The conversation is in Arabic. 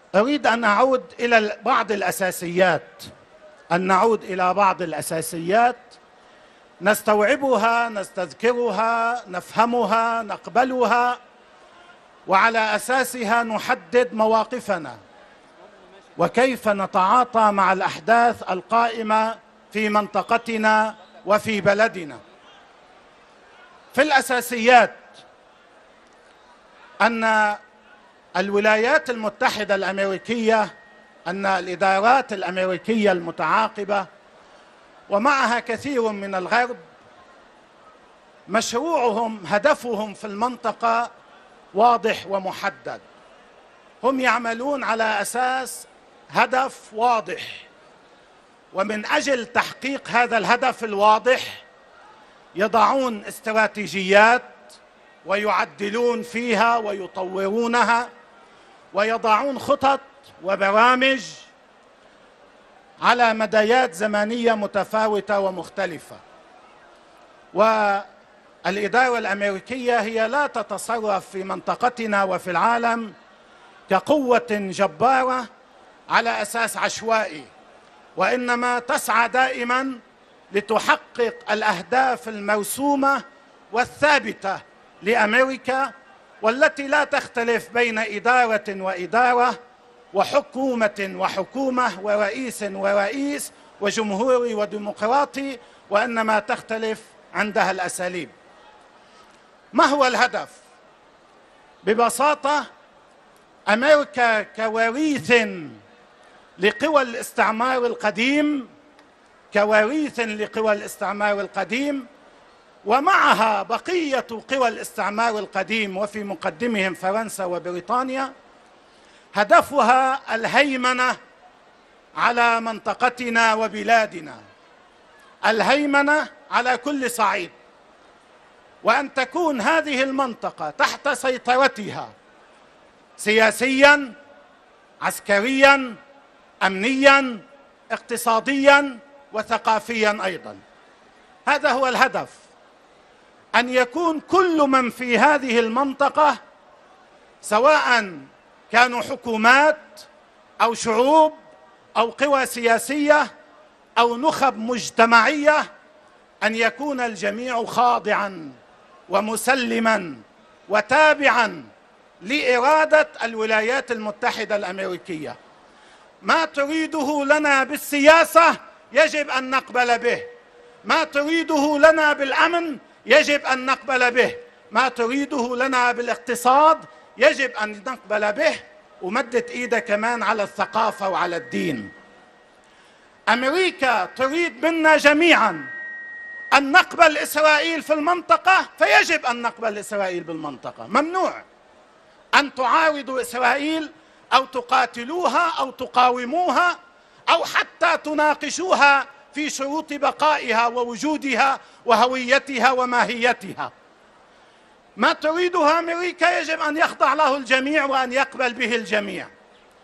أريد أن نعود إلى بعض الأساسيات نستوعبها، نستذكرها، نفهمها، نقبلها، وعلى أساسها نحدد مواقفنا وكيف نتعاطى مع الأحداث القائمة في منطقتنا وفي بلدنا. في الأساسيات أن الولايات المتحدة الأمريكية، أن الإدارات الأمريكية المتعاقبة ومعها كثير من الغرب مشروعهم، هدفهم في المنطقة واضح ومحدد. هم يعملون على أساس هدف واضح، ومن أجل تحقيق هذا الهدف الواضح يضعون استراتيجيات ويعدلون فيها ويطورونها، ويضعون خطط وبرامج على مديات زمنية متفاوتة ومختلفة. والإدارة الأمريكية هي لا تتصرف في منطقتنا وفي العالم كقوة جبارة على أساس عشوائي، وإنما تسعى دائما لتحقق الأهداف المرسومة والثابتة لأمريكا، والتي لا تختلف بين إدارة وإدارة، وحكومة وحكومة، ورئيس ورئيس، وجمهوري وديمقراطي، وإنما تختلف عندها الأساليب. ما هو الهدف؟ ببساطة أمريكا كوريث لقوى الاستعمار القديم، ومعها بقية قوى الاستعمار القديم وفي مقدمهم فرنسا وبريطانيا، هدفها الهيمنة على منطقتنا وبلادنا، الهيمنة على كل صعيد، وأن تكون هذه المنطقة تحت سيطرتها سياسياً، عسكرياً، أمنياً، اقتصادياً، وثقافياً أيضاً. هذا هو الهدف، أن يكون كل من في هذه المنطقة، سواء كانوا حكومات أو شعوب أو قوى سياسية أو نخب مجتمعية، أن يكون الجميع خاضعاً ومسلماً وتابعاً لإرادة الولايات المتحدة الأمريكية. ما تريده لنا بالسياسة يجب أن نقبل به، ما تريده لنا بالأمن يجب أن نقبل به، ما تريده لنا بالاقتصاد يجب أن نقبل به، ومدت إيدها كمان على الثقافة وعلى الدين. أمريكا تريد منا جميعا أن نقبل إسرائيل في المنطقة، فيجب أن نقبل إسرائيل بالمنطقة. ممنوع أن تعارضوا إسرائيل أو تقاتلوها أو تقاوموها أو حتى تناقشوها في شروط بقائها ووجودها وهويتها وماهيتها. ما تريدها أمريكا يجب أن يخضع له الجميع وأن يقبل به الجميع.